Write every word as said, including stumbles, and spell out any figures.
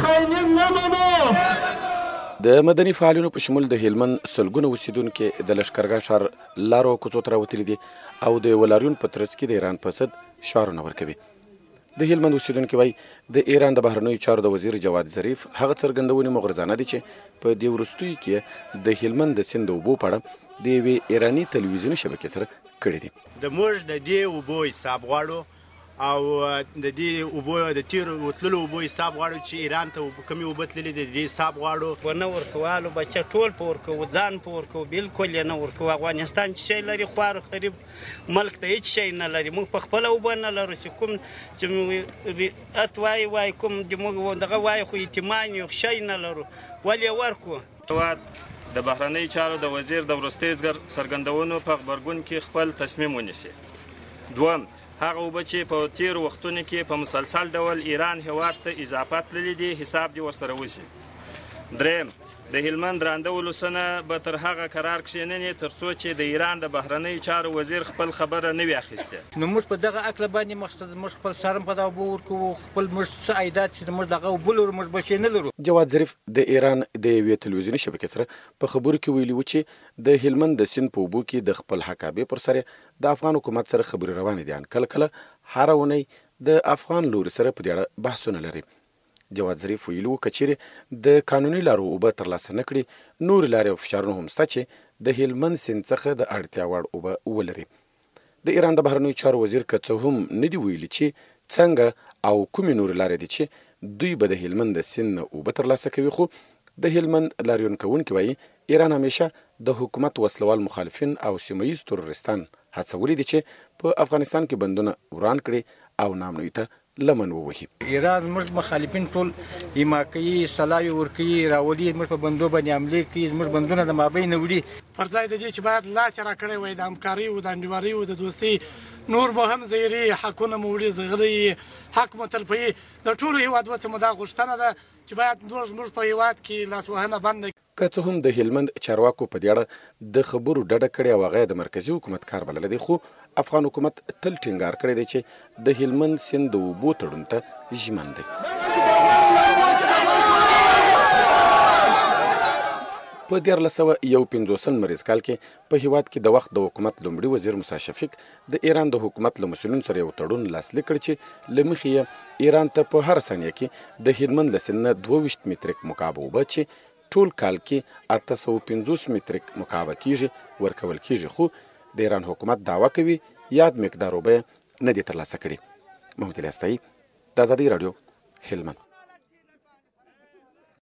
خاینین نه منو. د مدني فعالینو په شمول د هلمند سلګونه اوسیدونکي د لښکرګاه ښار لارو کوڅو ته راوتلي دي او د ولاریون په ترڅ کې د ایران په ضد شعارونه ورکوي. د هلمند اوسیدونکي وایي د ایران د بهرنیو چارو د وزیر جواد ظریف هغه څرګندونې مغرضانه دي چې په دې وروستیو کې د هلمند د سیند د اوبو په اړه د یوې ایراني تلویزیوني شبکې سره کړي دي. د موږ د دې اوبو حساب غواړو او د دې اوبو د تیرو وتللو اوبو حساب غواړو چې ایران ته کومې اوبه تللې دي د دې حساب غواړو. ونه ورکوالو بچه ټول په ورکوو ځان په ورکوو بالکل یې نه ورکوو. افغانستان چې شی لري خوار قریب ملک ته هېڅ شی نه لري. موږ په خپله اوبه نه لرو چې کوم چې ریت وایي وایي کوم چې موږ دغه وایي خو اطمینان یو شی نه لرو ولې یې ورکوو. د بهرنیو چارو د وزیر د وروستیو څرګندونو په غبرګون کې خپل تصمیم ونیسي. دوم، هغه اوبه چې په تیرو وختونو کې په مسلسل ډول ایران هیواد ته اضافه تللي دي حساب دې ورسره وشي. دریم، د هلمند رانده ولسونه به تر هغه قرار کښېنني تر څو چې د ایران د بهرنیو چارو وزیر خپل خبره نه وي اخیستې. نو موږ په دغه عقله باندې مقصد موږ خپل سرم په دغه اوبو ورکوو. خپل موږ څه عایدات چې موږ دغه اوبه لرو موږ بچې نه لرو. جواد ظریف د ایران د یوې تلویزیوني شبکې سره په خبرو کې ویلي و چې د هلمند د سیند په اوبو کې د خپل حکابې پر سر د افغان حکومت سره خبرې روانې دي. کله کله هره اونۍ د افغان لوري سره په دې اړه بحثونه لري. جواد ظریف ویلي و که چیرې د قانوني لارو اوبه ترلاسه نه کړي نورې لارې او فشارونه هم شته چې د هلمند سیند څخه د اړتیا وړ اوبه ولري. د ایران د بهرنیو چارو وزیر که څه هم نه دي ویلي چې څنګه او کومې نورې لارې دي چې دوی به د هلمند د سیند نه اوبه ترلاسه کوي، خو د هلمند لاریون کوونکي وایي ایران همیشه د حکومت وسلوال مخالفین او سیمه ییز تروریستان هڅولي دي چې په افغانستان کې بندونه وران کړي او ناامنۍ ته لمن ووهي. ایران موږ مخالفین ټول ایما کوي، سلاوي ورکوي، راولي، موږ په بندو باندې حملې کوي، موږ بندونه د مابین وړي. پر ځای د دې چې باید لاس یې راکړی وای د همکارۍ او د انډیوالۍ او د دوستۍ نور مو هم زیري حقونه مو وړي زغلي حق مو تلپوي. د ټولو هېوادونو څخه مو دا غوښتنه ده چې باید نور زموږ په هېواد کې لاسوهنه بنده. که څه هم د هلمند چارواکو په دې اړه د خبرو ډډه کړې او هغه د مرکزي حکومت کار بللی دی، خو افغان حکومت تل ټینګار کړی دی چې د هلمند سیند د اوبو تړون ته ژمن دی. په دیارلس سوه یو پنځوسم لمریز کال کې په هیواد کې د وخت د حکومت لومړي وزیر موسی شفیق د ایران د حکومت له مسؤلینو سره یو تړون لاسلیک کړ چې له مخې یې ایران ته په هر ثانیه کې د هلمند له سیند نه دوه ویشت متریک مکعب اوبه چې ټول کال کې اته سوه پنځوس متریک مکعب کیږي ورکول کیږي، خو د ایران حکومت دعوه کوي یاد مقدار اوبه نه دي ترلاسه کړي. محمد علی استایي، د ازادۍ راډیو، هلمند.